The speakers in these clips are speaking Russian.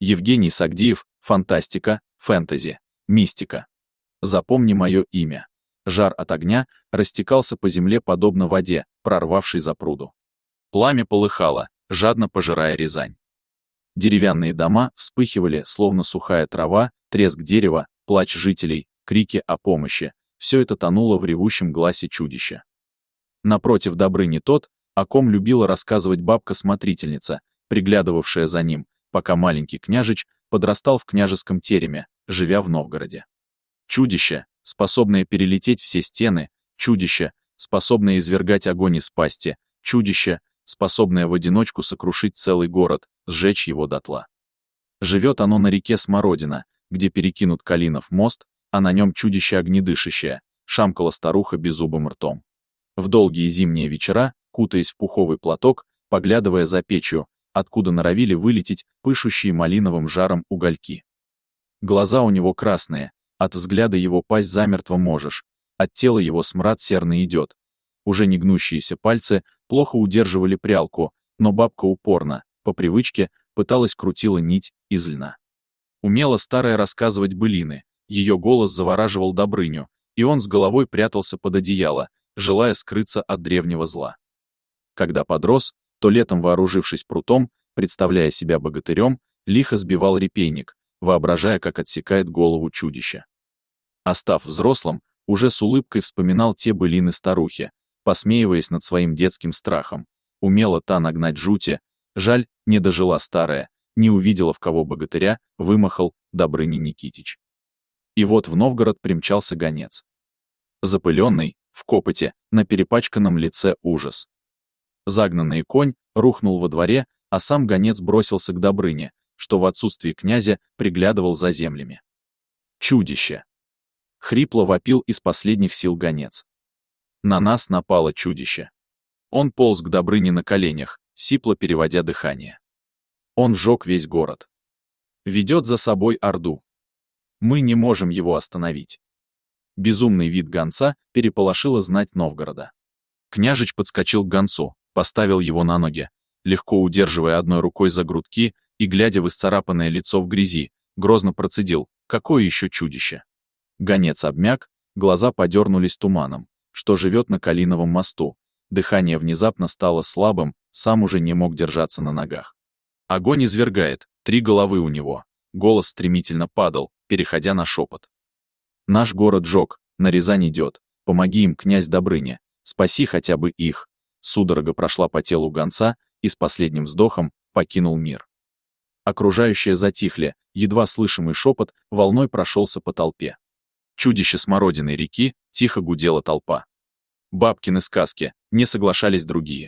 Евгений Сагдиев, фантастика, фэнтези, мистика. Запомни мое имя. Жар от огня растекался по земле подобно воде, прорвавшей запруду. Пламя полыхало, жадно пожирая Рязань. Деревянные дома вспыхивали, словно сухая трава, треск дерева, плач жителей, крики о помощи. Все это тонуло в ревущем гласе чудища. Напротив Добрыни тот, о ком любила рассказывать бабка-смотрительница, приглядывавшая за ним, пока маленький княжич подрастал в княжеском тереме, живя в Новгороде. Чудище, способное перелететь все стены, чудище, способное извергать огонь из пасти, чудище, способное в одиночку сокрушить целый город, сжечь его дотла. Живет оно на реке Смородина, где перекинут Калинов мост, а на нем чудище огнедышащее, шамкала старуха беззубым ртом. В долгие зимние вечера, кутаясь в пуховый платок, поглядывая за печью, откуда норовили вылететь пышущие малиновым жаром угольки. Глаза у него красные, от взгляда его пасть замертво можешь, от тела его смрад серный идет. Уже не гнущиеся пальцы плохо удерживали прялку, но бабка упорно, по привычке, пыталась крутила нить из льна. Умела старая рассказывать былины, ее голос завораживал Добрыню, и он с головой прятался под одеяло, желая скрыться от древнего зла. Когда подрос, то летом, вооружившись прутом, представляя себя богатырем, лихо сбивал репейник, воображая, как отсекает голову чудища. А став взрослым, уже с улыбкой вспоминал те былины старухи, посмеиваясь над своим детским страхом. Умела та нагнать жути, жаль, не дожила старая, не увидела, в кого богатыря вымахал Добрыня Никитич. И вот в Новгород примчался гонец. Запыленный, в копоте, на перепачканном лице ужас. Загнанный конь рухнул во дворе, а сам гонец бросился к Добрыне, что в отсутствии князя приглядывал за землями. Чудище! Хрипло вопил из последних сил гонец. На нас напало чудище. Он полз к Добрыне на коленях, сипло переводя дыхание. Он сжег весь город. Ведет за собой орду. Мы не можем его остановить. Безумный вид гонца переполошило знать Новгорода. Княжич подскочил к гонцу, поставил его на ноги, легко удерживая одной рукой за грудки и, глядя в исцарапанное лицо в грязи, грозно процедил: «Какое еще чудище?» Гонец обмяк, глаза подернулись туманом, что живет на Калиновом мосту, дыхание внезапно стало слабым, сам уже не мог держаться на ногах. Огонь извергает, 3 головы у него, голос стремительно падал, переходя на шепот. «Наш город жёг, на Рязань идет, помоги им, князь Добрыня, спаси хотя бы их». Судорога прошла по телу гонца и с последним вздохом покинул мир. Окружающие затихли, едва слышимый шепот волной прошелся по толпе. Чудище Смородиной реки, тихо гудела толпа. Бабкины сказки, не соглашались другие.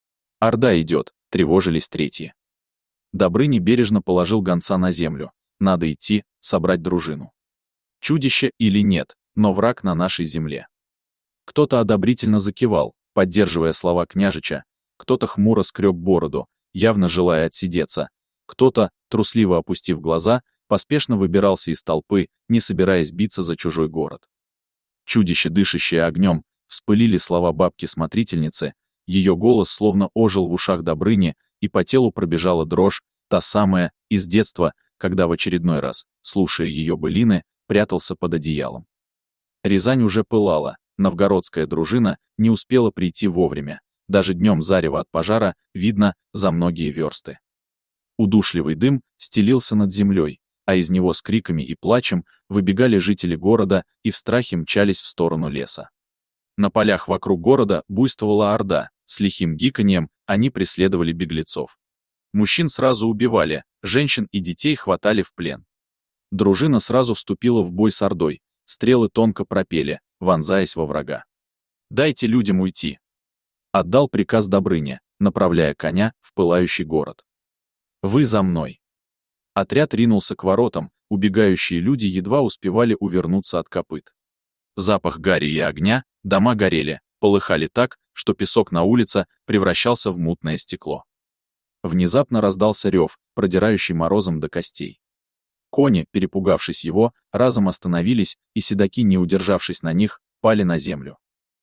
Орда идет, тревожились третьи. Добрыня бережно положил гонца на землю. Надо идти, собрать дружину. Чудище или нет, но враг на нашей земле. Кто-то одобрительно закивал, поддерживая слова княжича, кто-то хмуро скреб бороду, явно желая отсидеться, кто-то, трусливо опустив глаза, поспешно выбирался из толпы, не собираясь биться за чужой город. Чудище, дышащее огнем, вспылили слова бабки-смотрительницы, ее голос словно ожил в ушах Добрыни, и по телу пробежала дрожь, та самая, из детства, когда в очередной раз, слушая ее былины, прятался под одеялом. Рязань уже пылала, новгородская дружина не успела прийти вовремя, даже днем зарево от пожара видно за многие версты. Удушливый дым стелился над землей, а из него с криками и плачем выбегали жители города и в страхе мчались в сторону леса. На полях вокруг города буйствовала орда, с лихим гиканьем они преследовали беглецов. Мужчин сразу убивали, женщин и детей хватали в плен. Дружина сразу вступила в бой с ордой, стрелы тонко пропели, вонзаясь во врага. «Дайте людям уйти!» Отдал приказ Добрыня, направляя коня в пылающий город. «Вы за мной!» Отряд ринулся к воротам, убегающие люди едва успевали увернуться от копыт. Запах гари и огня, дома горели, полыхали так, что песок на улице превращался в мутное стекло. Внезапно раздался рев, продирающий морозом до костей. Кони, перепугавшись его, разом остановились, и седаки, не удержавшись на них, пали на землю.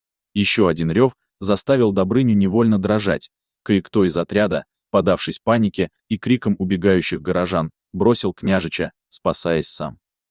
Еще один рев заставил Добрыню невольно дрожать, кое-кто из отряда, подавшись панике и криком убегающих горожан, бросил княжича, спасаясь сам.